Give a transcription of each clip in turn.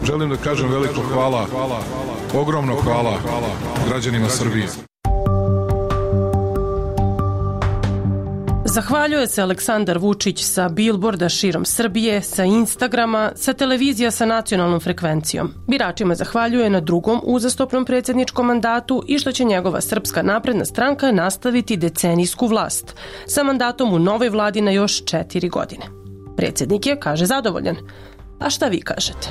Želim da kažem veliko hvala, ogromno hvala građanima Srbije. Zahvaljuje se Aleksandar Vučić sa bilborda širom Srbije, sa Instagrama, sa televizija sa nacionalnom frekvencijom. Biračima zahvaljuje na drugom uzastopnom predsjedničkom mandatu i što će njegova Srpska napredna stranka nastaviti decenijsku vlast sa mandatom u novoj vladi na još 4 godine. Predsjednik je, kaže, zadovoljan. A šta vi kažete?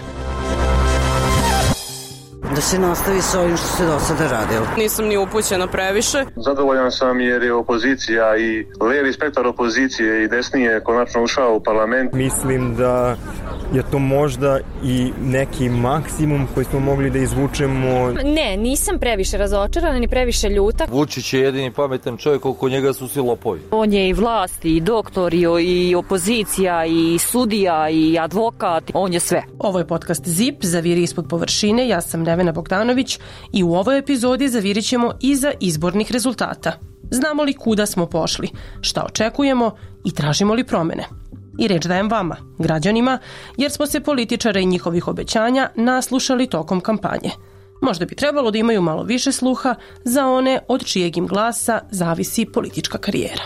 Da se nastavi s ovim što se do sada radilo. Nisam ni upućena previše. Zadovoljan sam jer je opozicija i levi spektar opozicije i desnije konačno ušao u parlament. Mislim da je to možda i neki maksimum koji smo mogli da izvučemo. Ne, nisam previše razočarana ni previše ljuta. Vučić je jedini pametan čovjek, oko njega su svi lopovi. On je i vlast, i doktor, i opozicija, i sudija, i advokat. On je sve. Ovo je podcast ZIP, Zaviri ispod površine. Ja sam Nevena Bogdanović i u ovoj epizodi zavirit ćemo iza izbornih rezultata. Znamo li kuda smo pošli, šta očekujemo i tražimo li promene? I reč dajem vama, građanima, jer smo se političara i njihovih obećanja naslušali tokom kampanje. Možda bi trebalo da imaju malo više sluha za one od čijeg im glasa zavisi politička karijera.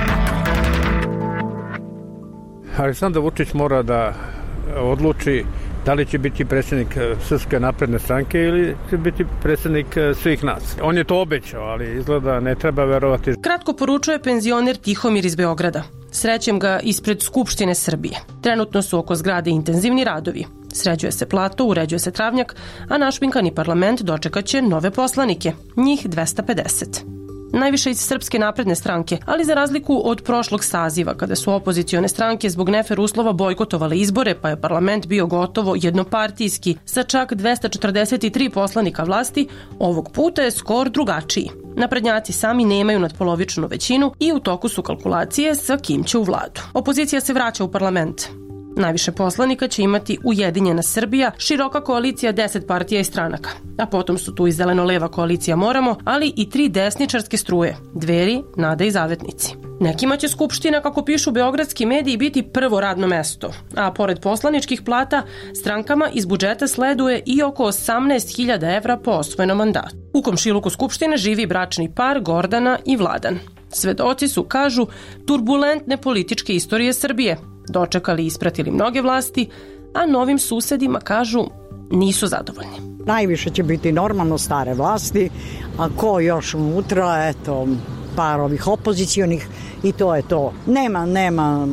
Aleksandar Vučić mora da odluči da li će biti predsjednik Srpske napredne stranke ili će biti predsjednik svih nas. On je to obećao, ali izgleda ne treba verovati. Kratko poručuje penzioner Tihomir iz Beograda. Srećem ga ispred Skupštine Srbije. Trenutno su oko zgrade intenzivni radovi. Sređuje se plato, uređuje se travnjak, a našpinkani parlament dočekaće nove poslanike, njih 250. Najviše iz Srpske napredne stranke, ali za razliku od prošlog saziva, kada su opozicione stranke zbog nefer uslova bojkotovale izbore, pa je parlament bio gotovo jednopartijski, sa čak 243 poslanika vlasti, ovog puta je skor drugačiji. Naprednjaci sami nemaju nadpolovičnu većinu i u toku su kalkulacije sa kim će u vladu. Opozicija se vraća u parlament. Najviše poslanika će imati Ujedinjena Srbija, široka koalicija 10 partija i stranaka. A potom su tu i zeleno-leva koalicija Moramo, ali i 3 desničarske struje, Dveri, Nada i Zavetnici. Nekima će Skupština, kako pišu beogradski mediji, biti prvo radno mesto, a pored poslaničkih plata, strankama iz budžeta sleduje i oko 18.000 evra po osvojenom mandatu. U komšiluku Skupštine živi bračni par Gordana i Vladan. Svedoci su, kažu, turbulentne političke istorije Srbije. Dočekali i ispratili mnoge vlasti, a novim susedima, kažu, nisu zadovoljni. Najviše će biti normalno stare vlasti, a ko još unutra, eto, par ovih opozicionih i to je to. Nema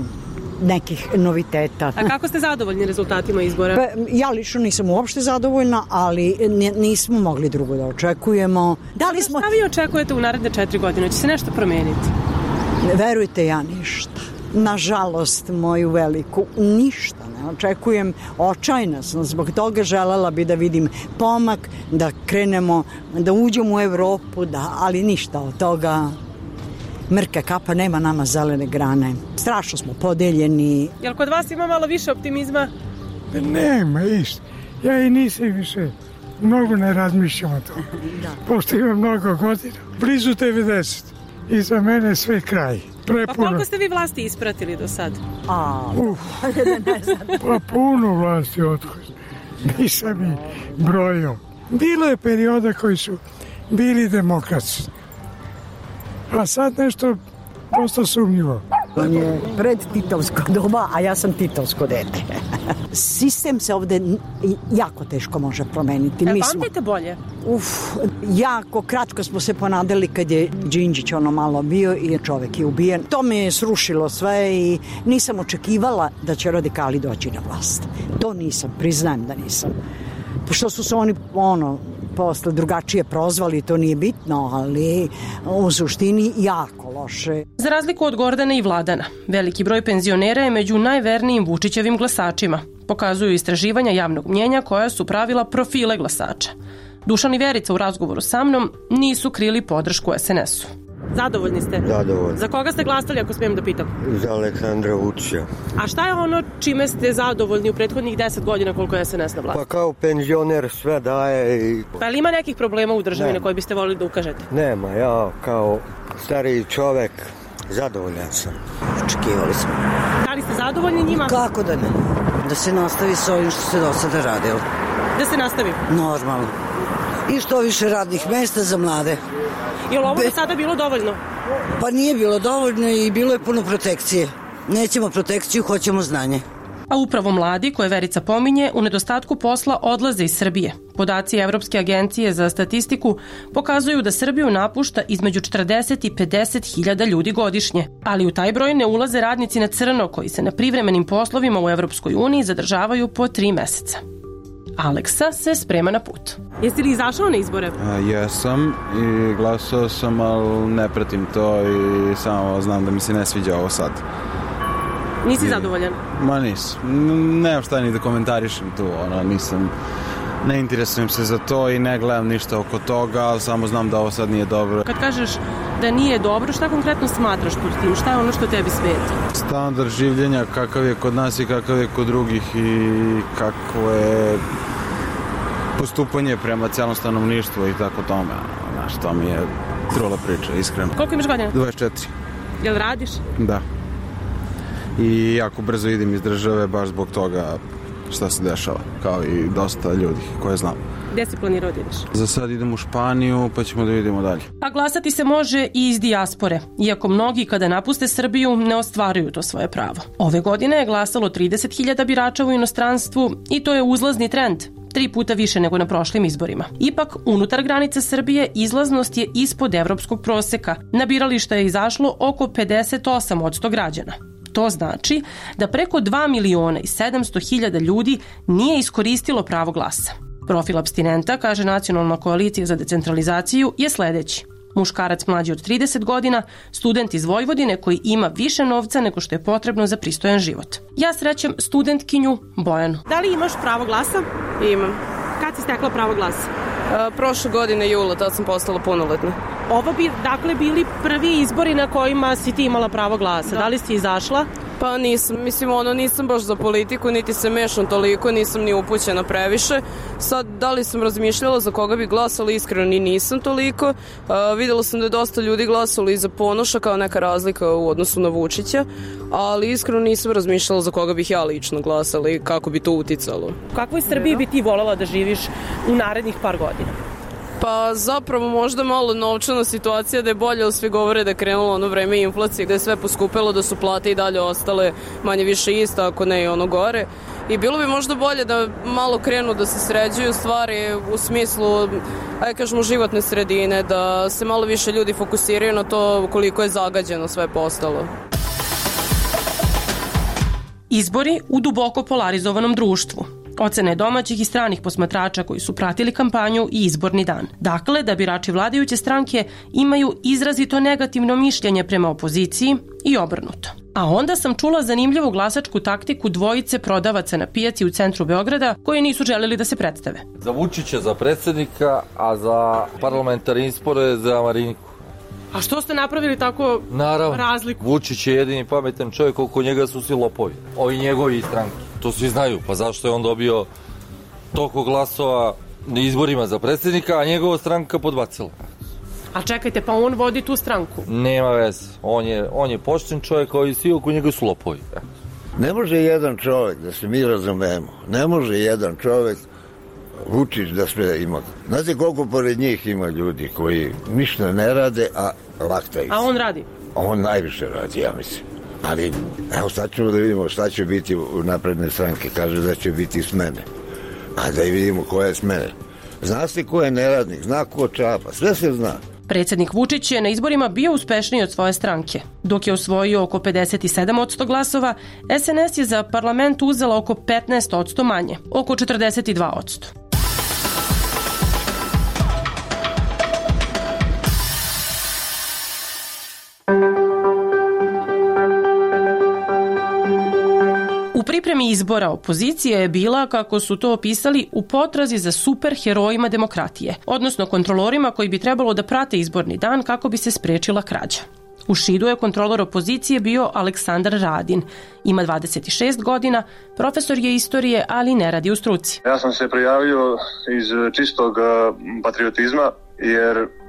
nekih noviteta. A kako ste zadovoljni rezultatima izbora? Ja lično nisam uopšte zadovoljna, ali nismo mogli drugo da očekujemo. Šta vi očekujete u naredne 4 godine? Će se nešto promeniti? Verujte, ja ništa. Nažalost, moju veliku, ništa ne očekujem. Očajna sam, zbog toga želela bi da vidim pomak, da krenemo, da uđemo u Evropu, ali ništa od toga. Mrka kapa, nema nama zelene grane. Strašno smo podeljeni. Jel kod vas ima malo više optimizma? Nema isto. Ja i nisam više. Mnogo ne razmišljam o tom. Pošto imam mnogo godina. Blizu 90. I za mene sve kraj. Pa koliko ste vi vlasti ispratili do sad? Pa puno vlasti otkud. Nisam i brojio. Bilo je perioda koji su bili demokratski. A sad nešto dosta sumnjivo. On je pred titovsko doba, a ja sam titovsko dete. Sistem se ovde jako teško može promeniti. Pamtite bolje? Jako kratko smo se ponadali kad je Đinđić malo bio i čovek je ubijen. To me je srušilo sve i nisam očekivala da će radikali doći na vlast. To nisam, priznajem da nisam. Pošto su se oni posle drugačije prozvali, to nije bitno, ali u suštini jako loše. Za razliku od Gordana i Vladana, veliki broj penzionera je među najvernijim Vučićevim glasačima. Pokazuju istraživanja javnog mnjenja koja su pravila profile glasača. Dušan i Verica u razgovoru sa mnom nisu krili podršku SNS-u. Zadovoljni ste? Zadovoljni. Za koga ste glasali, ako smijem da pitam? Za Aleksandra Vučića. A šta je ono čime ste zadovoljni u prethodnih 10 godina koliko je SNS na vlasti? Pa kao penzioner sve daje i... Pa li ima nekih problema u državi na koje biste volili da ukažete? Nema, ja kao stariji čovek zadovoljan sam. Očekivali smo. Da li ste zadovoljni njima? Kako da ne? Da se nastavi s ovim što se do sada radilo. Da se nastavi? Normalno. I što više radnih mesta za mlade. Je li ovo do sada bilo dovoljno? Pa nije bilo dovoljno i bilo je puno protekcije. Nećemo protekciju, hoćemo znanje. A upravo mladi, koje Verica pominje, u nedostatku posla odlaze iz Srbije. Podaci Evropske agencije za statistiku pokazuju da Srbiju napušta između 40 i 50 hiljada ljudi godišnje. Ali u taj broj ne ulaze radnici na crno koji se na privremenim poslovima u Evropskoj uniji zadržavaju po 3 meseca. Aleksa se sprema na put. Jesi li izašao na izbore? Jesam i glasao sam, ali ne pratim to i samo znam da mi se ne sviđa ovo sad. Nisi zadovoljan? Ma nisam. Nemam šta ni da komentarišem tu, ne interesujem se za to i ne gledam ništa oko toga, ali samo znam da ovo sad nije dobro. Kad kažeš da nije dobro, šta konkretno smatraš pod tim? Šta je ono što tebi smeta? Standard življenja, kakav je kod nas i kakav je kod drugih i kako je postupanje prema celom stanovništvu i tako tome. Znaš, to mi je trula priča, iskreno. Koliko imaš godina? 24. Jel radiš? Da. I jako brzo idem iz države baš zbog toga šta se dešava, kao i dosta ljudi koje znam. Gde si planirao da ideš? Za sad idem u Španiju, pa ćemo da vidimo dalje. A glasati se može i iz dijaspore, iako mnogi kada napuste Srbiju ne ostvaruju to svoje pravo. Ove godine je glasalo 30.000 birača u inostranstvu i to je uzlazni trend, 3 puta više nego na prošlim izborima. Ipak, unutar granice Srbije izlaznost je ispod evropskog proseka. Na birališta je izašlo oko 58% građana. To znači da preko 2.700.000 ljudi nije iskoristilo pravo glasa. Profil apstinenta, kaže Nacionalna koalicija za decentralizaciju, je sledeći. Muškarac mlađi od 30 godina, student iz Vojvodine koji ima više novca nego što je potrebno za pristojan život. Ja srećem studentkinju Bojanu. Da li imaš pravo glasa? Imam. Kad si stekla pravo glasa? Prošle godine jula, tad sam postala punoletna. Ovo bi, dakle, bili prvi izbori na kojima si ti imala pravo glasa. Da li si izašla? Pa nisam, nisam baš za politiku, niti se mešam toliko, nisam ni upućena previše. Sad, da li sam razmišljala za koga bi glasala, iskreno ni nisam toliko. Videla sam da je dosta ljudi glasalo i za Ponoša kao neka razlika u odnosu na Vučića, ali iskreno nisam razmišljala za koga bih ja lično glasala i kako bi to uticalo. U kakvoj Srbiji bi ti voljela da živiš u narednih par godina? Pa zapravo možda malo novčana situacija da je bolje, ali svi govore da je krenulo ono vreme inflacije, da je sve poskupelo, da su plate i dalje ostale manje više ista, ako ne i ono gore. I bilo bi možda bolje da malo krenu da se sređuju stvari u smislu, kažemo, životne sredine, da se malo više ljudi fokusiraju na to koliko je zagađeno sve postalo. Izbori u duboko polarizovanom društvu. Ocene domaćih i stranih posmatrača koji su pratili kampanju i izborni dan. Dakle, da birači vladajuće stranke imaju izrazito negativno mišljenje prema opoziciji i obrnuto. A onda sam čula zanimljivu glasačku taktiku dvojice prodavaca na pijaci u centru Beograda koji nisu želeli da se predstave. Za Vučića za predsjednika, a za parlamentarne izbore za Mariniku. A što ste napravili tako razliku? Vučić je jedini pametan čovjek, oko njega su svi lopovi. Ovi njegovi stranke. To svi znaju, pa zašto je on dobio toliko glasova na izborima za predsjednika, a njegova stranka podbacila. A čekajte, pa on vodi tu stranku? Nema veze. On je pošten čovjek, a svi oko njega su lopovi. Ne može jedan čovjek, da se mi razumemo, ne može jedan čovjek Vučić da sve ima. Znate koliko pored njih ima ljudi koji ništa ne rade, a laktaju. A on radi? On najviše radi, ja mislim. Ali, evo sad ćemo da vidimo šta će biti u napredne stranke. Kaže da će biti smene. A da i vidimo koje smene. Zna se ko je neradnik, zna ko čapa, sve se zna. Predsjednik Vučić je na izborima bio uspešniji od svoje stranke. Dok je osvojio oko 57% glasova, SNS je za parlament uzela oko 15% manje, oko 42%. U pripremi izbora opozicija je bila, kako su to opisali, u potrazi za superherojima demokratije, odnosno kontrolorima koji bi trebalo da prate izborni dan kako bi se sprečila krađa. U Šidu je kontrolor opozicije bio Aleksandar Radin. Ima 26 godina, profesor je istorije, ali ne radi u struci. Ja sam se prijavio iz čistog patriotizma, jer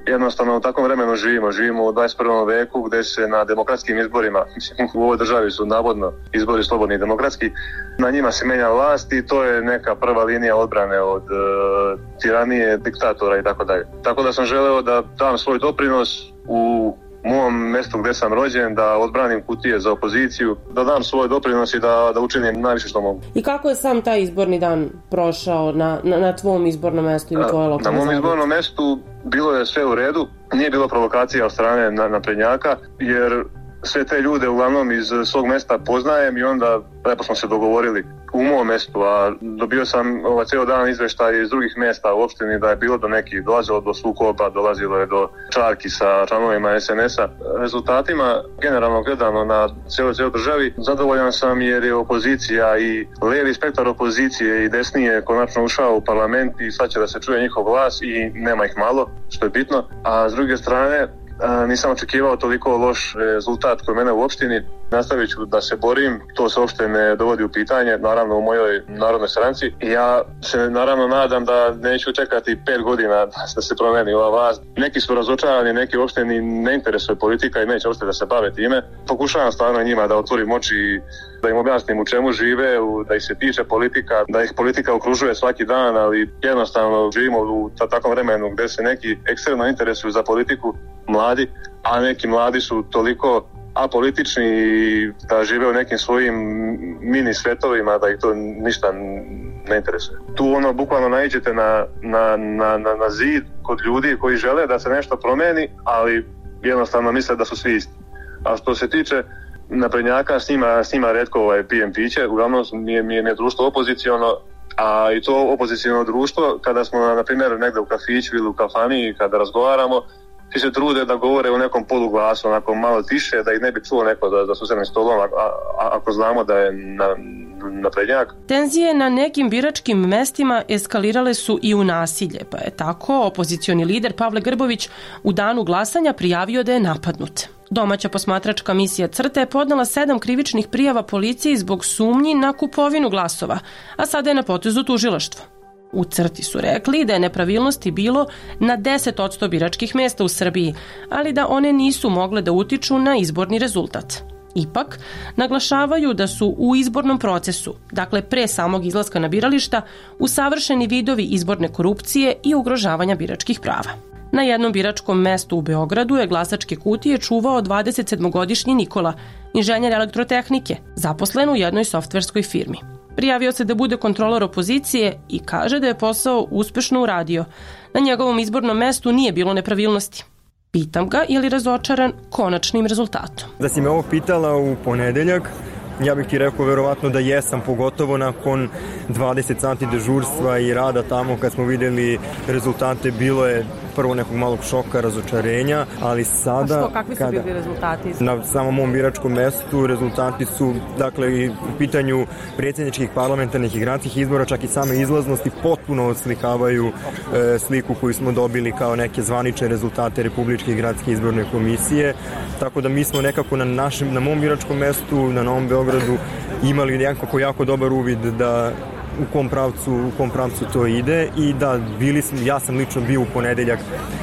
jednostavno u takvom vremenu živimo u 21. veku gde se na demokratskim izborima, u ovoj državi su navodno izbori slobodni i demokratski, na njima se menja vlast i to je neka prva linija odbrane od tiranije, diktatora i tako dalje. Tako da sam želeo da dam svoj doprinos u mom mestu gde sam rođen, da odbranim kutije za opoziciju, da dam svoj doprinos i da učinim najviše što mogu. I kako je sam taj izborni dan prošao na tvom izbornom mestu ili tvoje lokalne zajednice? Na mom izbornom mestu bilo je sve u redu, nije bilo provokacija od strane naprednjaka, jer sve te ljude uglavnom iz svog mesta poznajem i onda lepo smo se dogovorili u mom mestu, a dobio sam ceo dan izveštaj iz drugih mesta u opštini da je bilo do nekih, dolazilo do sukoba, dolazilo je do čarki sa članovima SNS-a. Rezultatima, generalno gledano na cijeloj državi, zadovoljan sam jer je opozicija i levi spektar opozicije i desnije konačno ušao u parlament i sad će da se čuje njihov glas i nema ih malo, što je bitno. A s druge strane, nisam očekivao toliko loš rezultat kod mene u opštini. Nastavit ću da se borim, to se uopšte ne dovodi u pitanje, naravno u mojoj narodnoj stranci. I ja se naravno nadam da neću čekati 5 godina da se promeni ova vlast. Neki su razočarani, neki uopšte ni ne interesuje politika i neće uopšte da se bave time. Pokušavam stvarno njima da otvorim oči i da im objasnim u čemu žive, da ih se tiče politika, da ih politika okružuje svaki dan, ali jednostavno živimo u takvom vremenu gde se neki ekstremno interesuju za politiku, mladi, a neki mladi su toliko apolitični i da žive u nekim svojim mini svetovima da ih to ništa ne interesuje. Tu bukvalno naiđete na zid kod ljudi koji žele da se nešto promeni, ali jednostavno misle da su svi isti. A što se tiče naprednjaka, s njima retko pijem piće, uglavnom mi je društvo opoziciono, a i to opoziciono društvo, kada smo na primjer negde u kafiću ili u kafani, kada razgovaramo, svi se trude da govore u nekom poluglasu, onako malo tiše, da ih ne bi čuo neko da su sedem stolom, ako znamo da je naprednjak. Tenzije na nekim biračkim mestima eskalirale su i u nasilje, pa je tako opozicioni lider Pavle Grbović u danu glasanja prijavio da je napadnut. Domaća posmatračka misija CRTA je podnela 7 krivičnih prijava policiji zbog sumnji na kupovinu glasova, a sada je na potezu tužilaštvo. U CRTI su rekli da je nepravilnosti bilo na 10% biračkih mesta u Srbiji, ali da one nisu mogle da utiču na izborni rezultat. Ipak, naglašavaju da su u izbornom procesu, dakle pre samog izlaska na birališta, usavršeni vidovi izborne korupcije i ugrožavanja biračkih prava. Na jednom biračkom mestu u Beogradu je glasačke kutije čuvao 27-godišnji Nikola, inženjer elektrotehnike, zaposlen u jednoj softverskoj firmi. Prijavio se da bude kontrolor opozicije i kaže da je posao uspešno uradio. Na njegovom izbornom mestu nije bilo nepravilnosti. Pitam ga je li razočaran konačnim rezultatom. Da si me ovo pitala u ponedeljak, ja bih ti rekao verovatno da jesam, pogotovo nakon 20 sati dežurstva i rada tamo kad smo videli rezultate, bilo je prvo nekog malog šoka, razočarenja, ali sada... A što, kakvi su bili rezultati? Na samom mom biračkom mestu rezultati su, dakle, i u pitanju predsjedničkih, parlamentarnih i gradskih izbora, čak i same izlaznosti potpuno oslikavaju sliku koju smo dobili kao neke zvanične rezultate Republičke i gradske izborne komisije, tako da mi smo nekako na mom biračkom mestu, na Novom Beogradu, imali nekako jako dobar uvid da u kom pravcu to ide i da ja sam lično bio u ponedeljak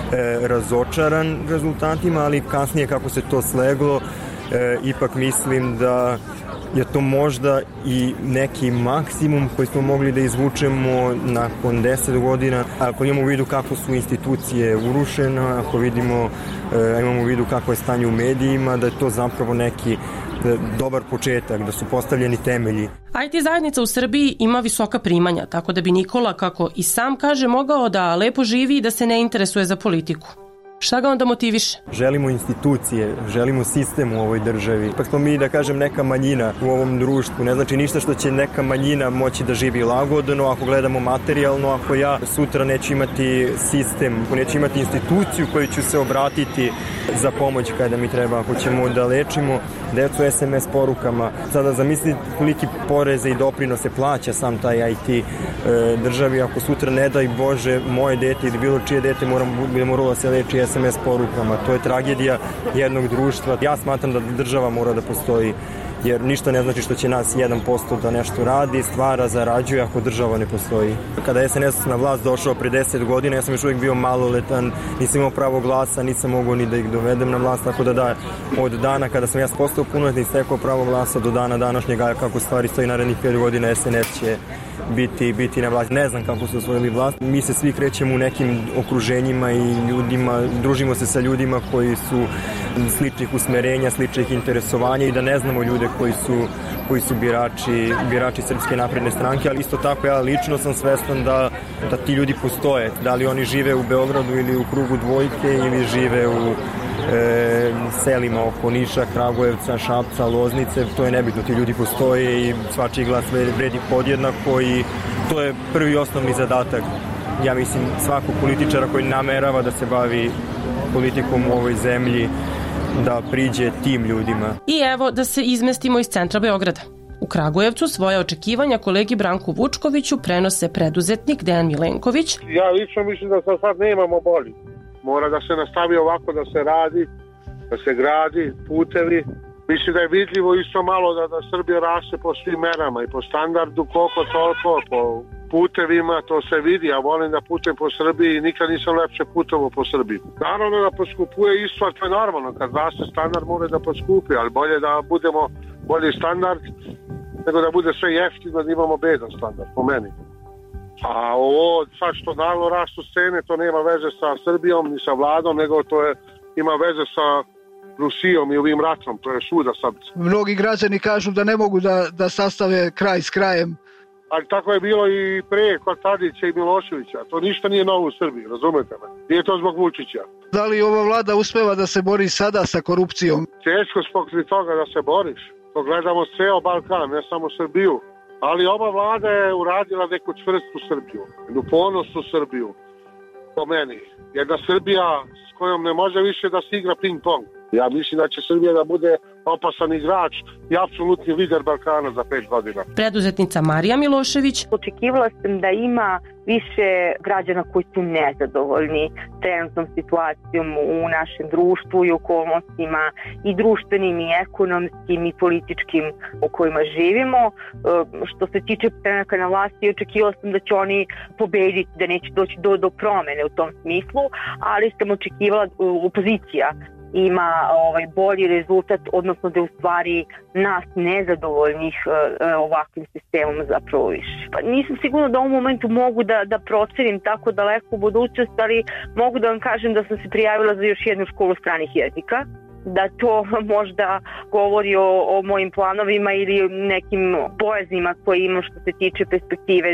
razočaran rezultatima, ali kasnije kako se to sleglo, ipak mislim da je to možda i neki maksimum koji smo mogli da izvučemo nakon 10 godina. Ako imamo u vidu kako su institucije urušene, ako imamo u vidu kako je stanje u medijima, da je to zapravo neki dobar početak, da su postavljeni temelji. IT zajednica u Srbiji ima visoka primanja, tako da bi Nikola, kako i sam kaže, mogao da lepo živi i da se ne interesuje za politiku. Šta ga onda motiviše? Želimo institucije, želimo sistem u ovoj državi. Ipak smo mi, da kažem, neka manjina u ovom društvu. Ne znači ništa što će neka manjina moći da živi lagodno, ako gledamo materijalno, ako ja sutra neću imati sistem, ako neću imati instituciju koju ću se obratiti za pomoć kada mi treba, ako ćemo da lečimo decu SMS porukama. Sada zamisli koliki poreze i doprinose plaća sam taj IT državi, ako sutra ne daj Bože moje dete ili bilo čije dete moralo da se leči SMS porukama. To je tragedija jednog društva. Ja smatram da država mora da postoji jer ništa ne znači što će nas 1% da nešto radi, stvara, zarađuje ako država ne postoji. Kada je SNS na vlast došao pre 10 godina, ja sam još uvijek bio maloletan, nisam imao pravo glasa, nisam mogao ni da ih dovedem na vlast, tako da od dana kada sam ja postao punoletni i stekao pravo glasa do dana današnjega, kako stvari stoji narednih 5 godina, SNS će biti na vlasti. Ne znam kako su osvojili vlast. Mi se svi krećemo u nekim okruženjima i ljudima, družimo se sa ljudima koji su sličnih usmerenja, sličnih interesovanja i da ne znamo ljude koji su birači Srpske napredne stranke, ali isto tako ja lično sam svestan da ti ljudi postoje. Da li oni žive u Beogradu ili u krugu Dvojke ili žive u selima oko Niša, Kragujevca, Šapca, Loznice, to je nebitno, ti ljudi postoje i svačiji glas vredi podjednako i to je prvi osnovni zadatak, ja mislim, svakog političara koji namerava da se bavi politikom u ovoj zemlji, da priđe tim ljudima. I evo da se izmestimo iz centra Beograda. U Kragujevcu svoje očekivanja kolegi Branku Vučkoviću prenose preduzetnik Dejan Milenković. Ja lično mislim da sad nemamo bolji. Mora da se nastavi ovako, da se radi, da se gradi putevi. Mislim da je vidljivo isto malo da Srbija raste po svim merama i po standardu koliko toliko, po putevima, to se vidi. Ja volim da putujem po Srbiji i nikad nisam lepše putovao po Srbiji. Naravno da poskupuje isto, to je normalno. Kad raste standard mora da poskupi, ali bolje da budemo bolji standard nego da bude sve jeftino, da imamo bedan standard, po meni. A ovo sad što naglo rastu cene, to nema veze sa Srbijom ni sa vladom, nego ima veze sa Rusijom i ovim ratom, to je svuda sad. Mnogi građani kažu da ne mogu da sastave kraj s krajem. Ali tako je bilo i pre kod Tadića i Miloševića, to ništa nije novo u Srbiji, razumete me? Nije to zbog Vučića. Da li ova vlada uspeva da se bori sada sa korupcijom? Teško zbog toga da se boriš. To gledamo ceo Balkan, ne samo Srbiju. Ali ova vlada je uradila neku čvrstu Srbiju, jednu ponosnu Srbiju, po meni. Jedna Srbija s kojom ne može više da se igra ping-pong. Ja mislim da će Srbija da bude opasan igrač i apsolutni lider Balkana za 5 godina. Preduzetnica Marija Milošević. Očekivala sam da ima više građana koji su nezadovoljni trenutnom situacijom u našem društvu i okolnostima i društvenim i ekonomskim i političkim u kojima živimo. Što se tiče stranaka na vlasti, očekivala sam da će oni pobediti, da neće doći do promene u tom smislu, ali sam očekivala opozicija ima bolji rezultat, odnosno da je u stvari nas nezadovoljnih ovakvim sistemom zapravo više. Pa nisam sigurna da u ovom momentu mogu da procenim tako daleko u budućnost, ali mogu da vam kažem da sam se prijavila za još jednu školu stranih jezika, da to možda govori o mojim planovima ili nekim bojaznima koje imam što se tiče perspektive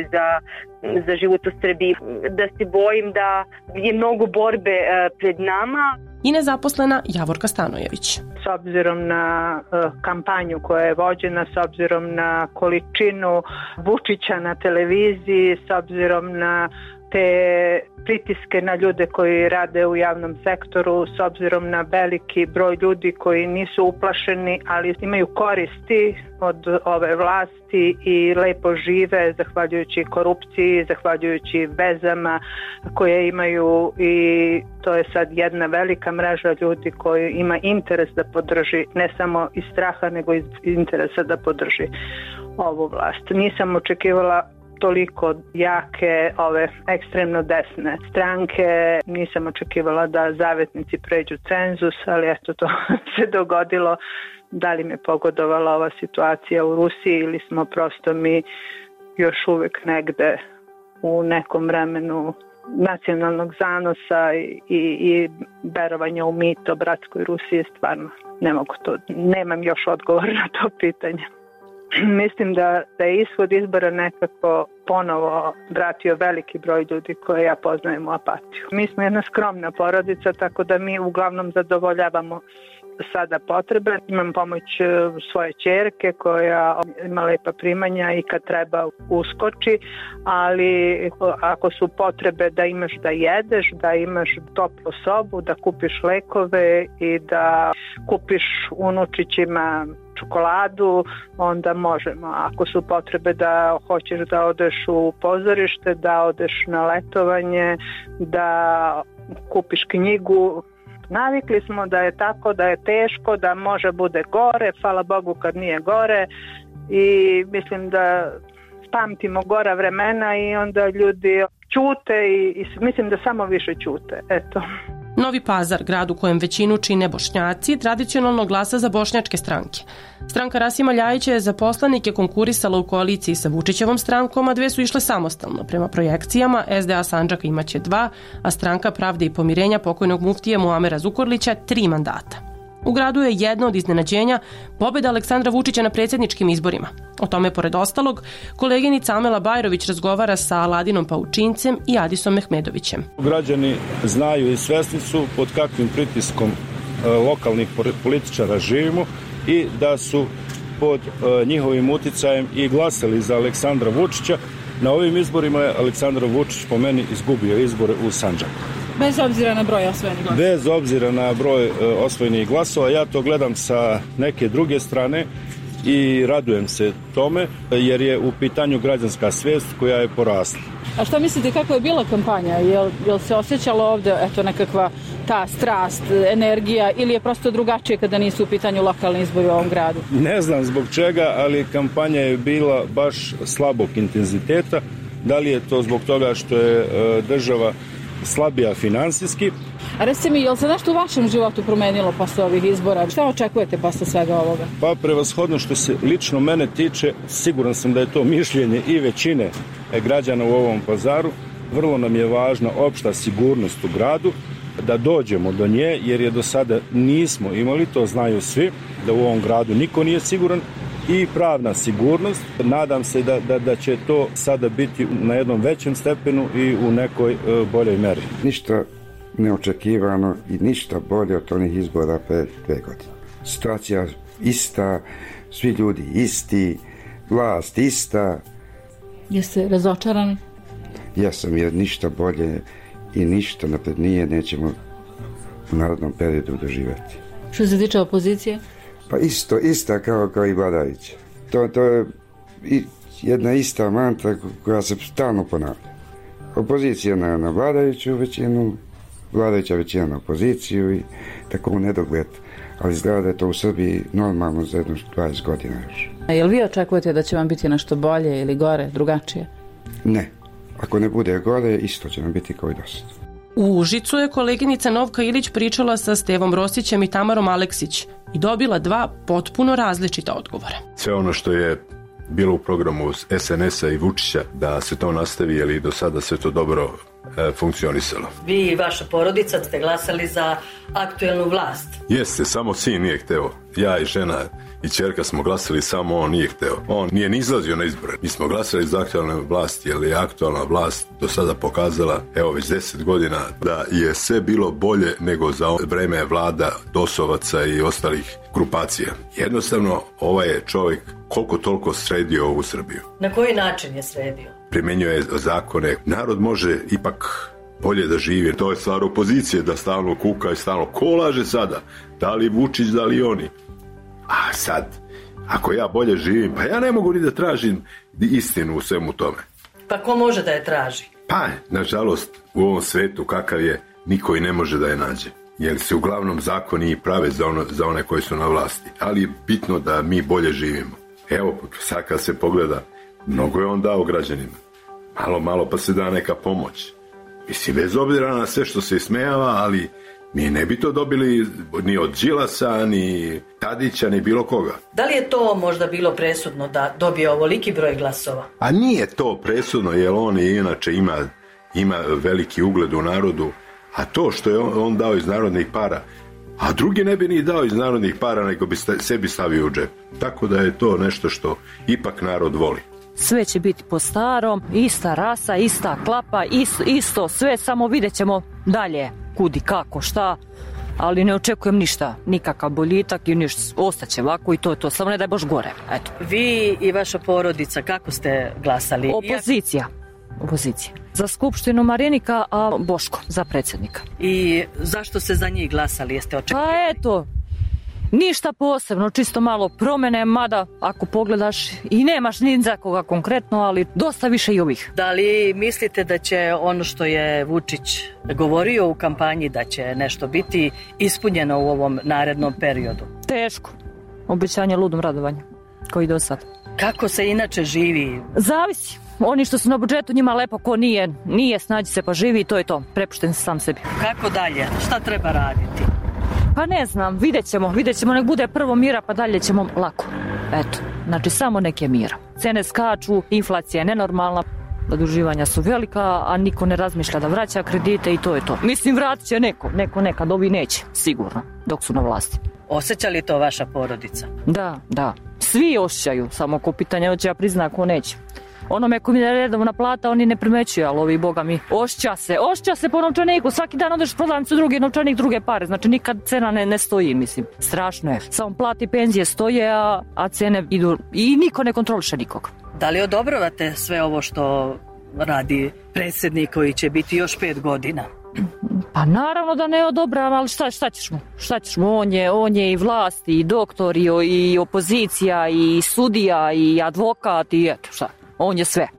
za život u Srbiji. Da se bojim da je mnogo borbe pred nama. I nezaposlena Javorka Stanojević. S obzirom na kampanju koja je vođena, s obzirom na količinu Vučića na televiziji, s obzirom na te pritiske na ljude koji rade u javnom sektoru, s obzirom na veliki broj ljudi koji nisu uplašeni, ali imaju koristi od ove vlasti i lepo žive zahvaljujući korupciji, zahvaljujući vezama koje imaju, i to je sad jedna velika mreža ljudi koji ima interes da podrži, ne samo iz straha nego iz interesa da podrži ovu vlast. Nisam očekivala toliko jake ove ekstremno desne stranke, nisam očekivala da zavetnici pređu cenzus, ali eto to se dogodilo. Da li me pogodovala ova situacija u Rusiji ili smo prosto mi još uvek negde u nekom vremenu nacionalnog zanosa i verovanja u mit o bratskoj Rusiji, stvarno ne mogu to, nemam još odgovor na to pitanje. Mislim da je ishod izbora nekako ponovo vratio veliki broj ljudi koje ja poznajem u apatiju. Mi smo jedna skromna porodica, tako da mi uglavnom zadovoljavamo sada potrebe. Imam pomoć svoje ćerke koja ima lepa primanja i kad treba uskoči, ali ako su potrebe da imaš da jedeš, da imaš toplu sobu, da kupiš lekove i da kupiš unučićima čokoladu, onda možemo. Ako su potrebe da hoćeš da odeš u pozorište, da odeš na letovanje, da kupiš knjigu, Navikli smo da je tako, da je teško, da može bude gore, hvala Bogu kad nije gore i mislim da pamtimo gora vremena i onda ljudi ćute i mislim da samo više ćute. Eto. Novi Pazar, grad u kojem većinu čine Bošnjaci, tradicionalno glasa za bošnjačke stranke. Stranka Rasima Ljajića je za poslanike konkurisala u koaliciji sa Vučićevom strankom, a dve su išle samostalno. Prema projekcijama, SDA Sandžaka imaće 2, a stranka Pravde i pomirenja pokojnog muftije Muamera Zukorlića 3 mandata. U gradu je jedno od iznenađenja pobjeda Aleksandra Vučića na predsjedničkim izborima. O tome, pored ostalog, koleginica Amela Bajrović razgovara sa Aladinom Paučincem i Adisom Mehmedovićem. Građani znaju i svesni su pod kakvim pritiskom lokalnih političara živimo i da su pod njihovim uticajem i glasali za Aleksandra Vučića. Na ovim izborima je Aleksandar Vučić po meni izgubio izbore u Sandžaku. Bez obzira na broj osvojenih glasova? Bez obzira na broj osvojenih glasova. Ja to gledam sa neke druge strane i radujem se tome jer je u pitanju građanska svijest koja je porasla. A šta mislite, kako je bila kampanja? Jel se osjećalo ovde nekakva ta strast, energija ili je prosto drugačije kada nisu u pitanju lokalni izbori u ovom gradu? Ne znam zbog čega, ali kampanja je bila baš slabog intenziteta. Da li je to zbog toga što je država slabija finansijski? A reci mi, jel se nešto u vašem životu promenilo posle ovih izbora? Šta očekujete posle svega ovoga? Pa prevashodno što se lično mene tiče, siguran sam da je to mišljenje i većine građana u ovom Pazaru. Vrlo nam je važna opšta sigurnost u gradu, da dođemo do nje, jer je do sada nismo imali, to znaju svi, da u ovom gradu niko nije siguran, i pravna sigurnost. Nadam se da će to sada biti na jednom većem stepenu i u nekoj boljoj meri. Ništa neočekivano i ništa bolje od onih izbora pre 2 godine. Situacija ista, svi ljudi isti, vlast ista. Jeste razočarani? Jesam, jer ništa bolje i ništa naprednije nećemo u narodnom periodu doživjeti. Što se tiče opozicije? Pa ista kao i vladajuća. To je jedna ista mantra koja se stalno ponavlja. Opozicija na vladajuću većinu, vladajuća većina na opoziciju i tako u nedogled. Ali izgleda da je to u Srbiji normalno za jedno 20 godina još. A jel vi očekujete da će vam biti nešto bolje ili gore, drugačije? Ne. Ako ne bude gore, isto će nam biti kao i dosad. U Užicu je koleginica Novka Ilić pričala sa Stevom Rosićem i Tamarom Aleksić i dobila 2 potpuno različita odgovora. Sve ono što je bilo u programu SNS-a i Vučića, da se to nastavi, jer i do sada sve to dobro funkcionisalo. Vi i vaša porodica ste glasali za aktuelnu vlast. Jeste, samo sin nije hteo. Ja i žena i ćerka smo glasali, samo on nije hteo. On nije ni izlazio na izbore. Mi smo glasali za aktualnu vlast, jer je aktualna vlast do sada pokazala, evo već 10 godina, da je sve bilo bolje nego za vreme vlada Dosovaca i ostalih grupacija. Jednostavno, ovaj je čovjek koliko toliko sredio ovu Srbiju. Na koji način je sredio? Primenjuje zakone. Narod može ipak bolje da živi. To je stvar opozicije, da stalno kuka i stalno ko laže sada. Da li Vučić, da li oni. A sad, ako ja bolje živim, pa ja ne mogu ni da tražim istinu u svemu tome. Pa ko može da je traži? Pa, nažalost, u ovom svetu kakav je, niko i ne može da je nađe. Jer se uglavnom zakoni i prave za one koji su na vlasti. Ali je bitno da mi bolje živimo. Evo, sad kad se pogleda, mnogo je on dao građanima. Malo pa se da neka pomoć. Mislim, bez obzira na sve što se ismejava, ali mi ne bi to dobili ni od Đilasa, ni Tadića, ni bilo koga. Da li je to možda bilo presudno da dobije ovoliki broj glasova? A nije to presudno, jer on inače ima veliki ugled u narodu, a to što je on dao iz narodnih para, a drugi ne bi ni dao iz narodnih para, nego bi sebi stavio u džep. Tako da je to nešto što ipak narod voli. Sve će biti po starom, ista rasa, ista klapa, isto sve, samo vidjet ćemo dalje kudi, kako, šta, ali ne očekujem ništa, nikakav boljitak i ništa, ostaće ovako i to je to, samo ne daj Bož gore, eto. Vi i vaša porodica, kako ste glasali? Opozicija. Za skupštinu Marinika, a Boško za predsjednika. I zašto ste za njih glasali? Jeste očekivali? Pa eto, Ništa posebno, čisto malo promene, mada ako pogledaš i nemaš ni za koga konkretno, ali dosta više i ovih. Da li mislite da će ono što je Vučić govorio u kampanji, da će nešto biti ispunjeno u ovom narednom periodu? Teško. Obećanje ludom radovanje, koji do sad. Kako se inače živi? Zavisi. Oni što su na budžetu, njima lepo, ko nije, snađi se pa živi i to je to. Prepušten se sam sebi. Kako dalje? Šta treba raditi? Pa ne znam, vidjet ćemo, nek bude prvo mira pa dalje ćemo lako. Eto, znači samo neke mira. Cene skaču, inflacija je nenormalna, zaduživanja su velika, a niko ne razmišlja da vraća kredite i to je to. Mislim, vratit će neko nekad, ovi neće, sigurno, dok su na vlasti. Osjeća li to vaša porodica? Da, svi osjećaju, samo ko pitanje hoće ja prizna, ko neće. Onome ko mi je redovna plata, oni ne primećuju, ali ovi, boga mi, osjeća se po novčaniku, svaki dan odeš u prodavnicu, drugi novčanik, druge pare, znači nikad cena ne stoji, mislim, strašno je. Samo plati, penzije stoje, a cene idu i niko ne kontroliše nikog. Da li odobravate sve ovo što radi predsjednik koji će biti još 5 godina? Pa naravno da ne odobravam, ali šta ćeš mu, on je i vlast, i doktor, i opozicija, i sudija, i advokat, i eto šta, on je sve.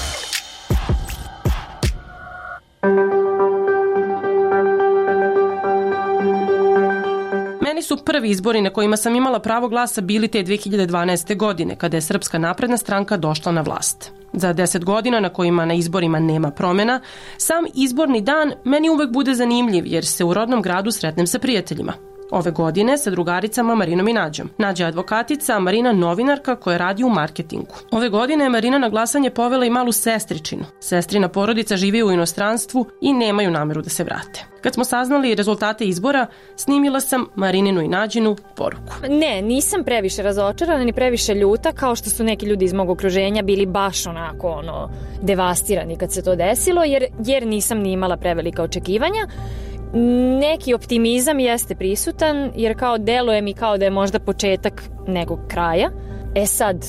Meni su prvi izbori na kojima sam imala pravo glasa bili te 2012. godine, kada je Srpska napredna stranka došla na vlast. Za 10 godina na kojima na izborima nema promjena, sam izborni dan meni uvek bude zanimljiv jer se u rodnom gradu sretnem sa prijateljima. Ove godine sa drugaricama Marinom i Nađom. Nađa je advokatica, a Marina novinarka koja radi u marketingu. Ove godine je Marina na glasanje povela i malu sestričinu. Sestrina porodica živi u inostranstvu i nemaju nameru da se vrate. Kad smo saznali rezultate izbora, snimila sam Marininu i Nađinu poruku. Ne, nisam previše razočarana ni previše ljuta kao što su neki ljudi iz mog okruženja bili baš onako devastirani kad se to desilo jer nisam ni imala prevelika očekivanja. Neki optimizam jeste prisutan jer kao deluje mi kao da je možda početak nekog kraja. Sad,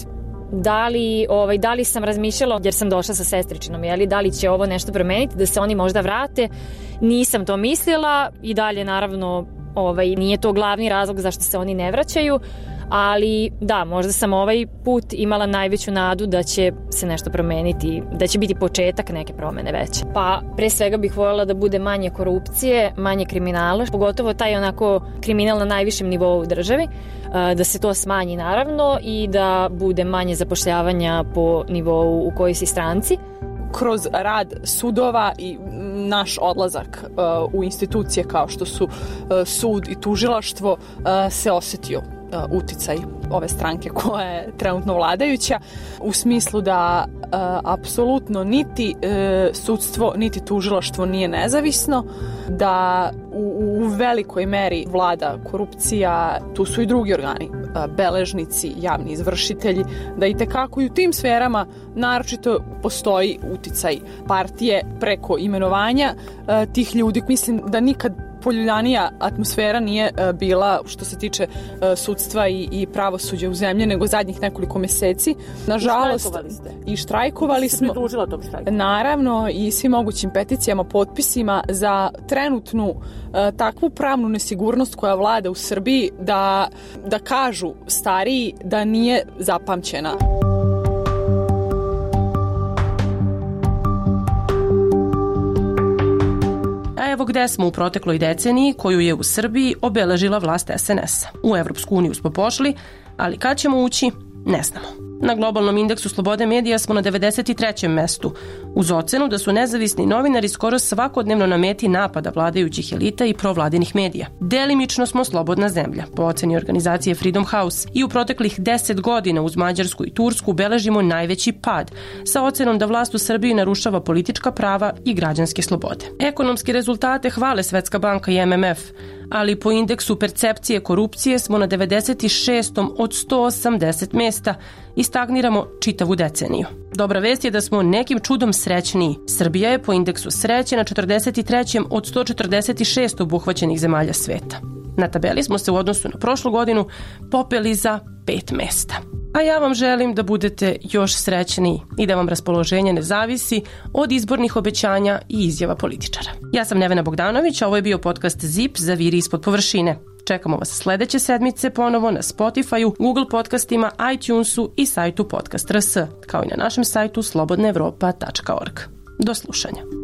da li sam razmišljala jer sam došla sa sestričinom, da li će ovo nešto promeniti, da se oni možda vrate, nisam to mislila i dalje naravno nije to glavni razlog zašto se oni ne vraćaju, ali da, možda sam ovaj put imala najveću nadu da će se nešto promeniti, da će biti početak neke promene veće. Pa pre svega bih voljela da bude manje korupcije, manje kriminala, pogotovo taj onako kriminal na najvišem nivou u državi, da se to smanji naravno i da bude manje zapošljavanja po nivou u kojoj si stranci. Kroz rad sudova i naš odlazak u institucije kao što su sud i tužilaštvo se osjetio uticaj ove stranke koja je trenutno vladajuća, u smislu da apsolutno niti sudstvo niti tužilaštvo nije nezavisno, da u velikoj meri vlada korupcija, tu su i drugi organi, beležnici, javni izvršitelji, da i tekako i u tim sferama naročito postoji uticaj partije preko imenovanja tih ljudi. Mislim da nikad poljuljanija atmosfera nije bila što se tiče sudstva i pravosuđa u zemlji nego zadnjih nekoliko meseci. Nažalost, i štrajkovali smo. Naravno, i svim mogućim peticijama, potpisima za trenutnu takvu pravnu nesigurnost koja vlada u Srbiji da kažu stariji da nije zapamćena. Evo gde smo u protekloj deceniji koju je u Srbiji obeležila vlast SNS-a. U Evropsku uniju smo pošli, ali kad ćemo ući, ne znamo. Na globalnom indeksu slobode medija smo na 93. mestu, uz ocenu da su nezavisni novinari skoro svakodnevno na meti napada vladajućih elita i provladinih medija. Delimično smo slobodna zemlja, po oceni organizacije Freedom House, i u proteklih 10 godina uz Mađarsku i Tursku beležimo najveći pad, sa ocenom da vlast u Srbiji narušava politička prava i građanske slobode. Ekonomske rezultate hvale Svetska banka i MMF, ali po indeksu percepcije korupcije smo na 96. od 180 mesta i stagniramo čitavu deceniju. Dobra vest je da smo nekim čudom srećniji. Srbija je po indeksu sreće na 43. od 146 obuhvaćenih zemalja sveta. Na tabeli smo se u odnosu na prošlu godinu popeli za 5 mesta. A ja vam želim da budete još srećniji i da vam raspoloženje ne zavisi od izbornih obećanja i izjava političara. Ja sam Nevena Bogdanović, a ovo je bio podcast ZIP Zaviri ispod površine. Čekamo vas sledeće sedmice ponovo na Spotify-u, Google podcastima, iTunesu i sajtu Podcast.rs, kao i na našem sajtu slobodnaevropa.org. Do slušanja.